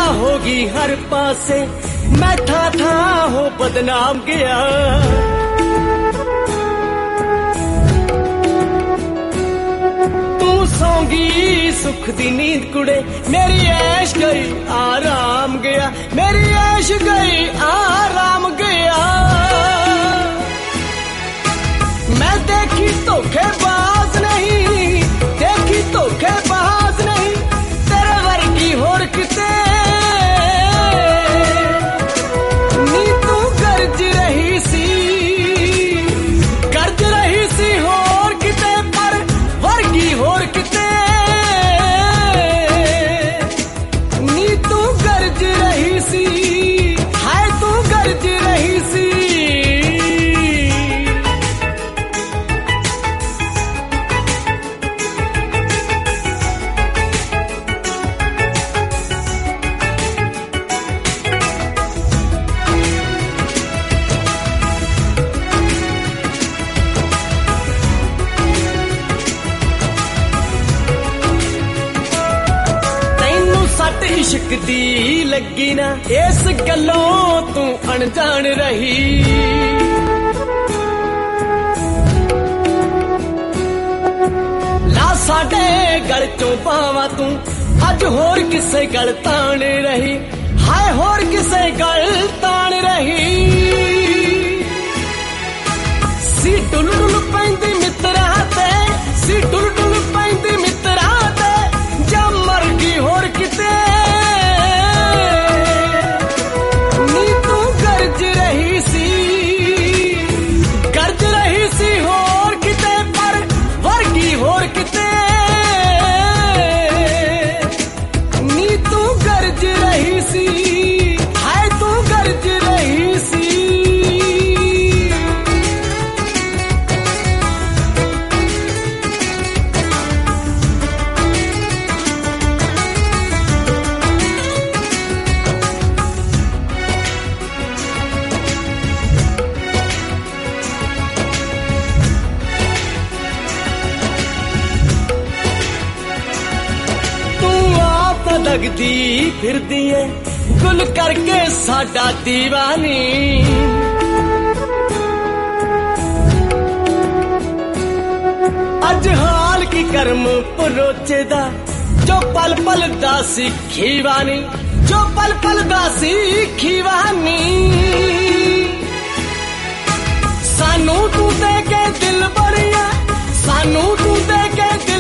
होगी हर पासे मैं था हो बदनाम गया तू सौंगी सुख दी नींद कुड़े मेरी ऐश गई आराम गया मेरी ऐश गई आराम गया मैं देखी धोखेबाज नहीं देखी धोखेबाज नहीं तेरे वर्गी होर किते नी तू गर्ज रही सी होर किते पर वर्गी होर किते नी तू गर्ज रही सी हाय तू गर्ज रही सी सट इश्क दी लगी ना इस गलों तू अनजान रही ला साडे गल चों पावा तू अज होर किसे गल तान रही हाय होर किसे गल तान रही सी डुल डुल पैंदी मित्रा ते सी डुल डुल पैंदी मित्रा ते जा मर गई होर किते नी तू गर्ज रही सी होर किते पर वर्गी होर किते नी तू गर्ज रही सी हाय तू गर्ज रही सी लगदी फिरदी है गुल करके साडा दीवानी अज हाल की कर्म परोचे दा जो पल पल दा सिखीवानी जो पल पल दा सिखीवानी सानू तू दे के दिल बड़िया सानू तू दे के दिल